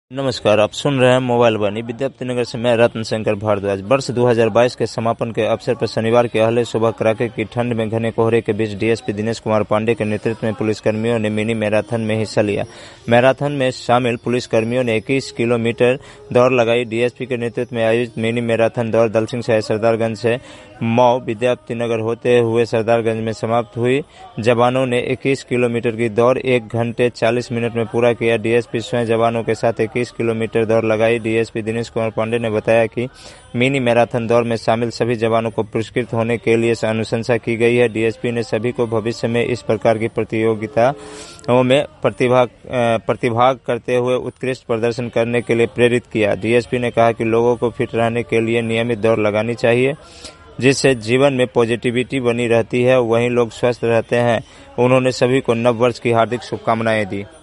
नमस्कार, आप सुन रहे हैं मोबाइल वाणी। विद्यापतिनगर से मैं रत्न शंकर भारद्वाज। वर्ष 2022 के समापन के अवसर पर शनिवार की अहले सुबह कड़ाके की ठंड में घने कोहरे के बीच डीएसपी दिनेश कुमार पांडे के नेतृत्व में पुलिसकर्मियों ने मिनी मैराथन में हिस्सा लिया। मैराथन में शामिल पुलिसकर्मियों ने 21 किलोमीटर दौड़ लगाई। डीएसपी के नेतृत्व में आयोजित मिनी मैराथन दौड़ दलसिंह से सरदारगंज से मऊ विद्यापतिनगर होते हुए सरदारगंज में समाप्त हुई। जवानों ने 21 किलोमीटर की दौड़ 1 घंटे 40 मिनट में पूरा किया। डीएसपी स्वयं जवानों के साथ 21 किलोमीटर दौड़ लगाई। डीएसपी दिनेश कुमार पांडे ने बताया कि मिनी मैराथन दौड़ में शामिल सभी जवानों को पुरस्कृत होने के लिए अनुशंसा की गई है। डीएसपी ने सभी को भविष्य में इस प्रकार की प्रतियोगिताओं में प्रतिभाग करते हुए उत्कृष्ट प्रदर्शन करने के लिए प्रेरित किया। डीएसपी ने कहा कि लोगों को फिट रहने के लिए नियमित दौड़ लगानी चाहिए, जिससे जीवन में पॉजिटिविटी बनी रहती है, वहीं लोग स्वस्थ रहते हैं। उन्होंने सभी को नव वर्ष की हार्दिक शुभकामनाएं दी।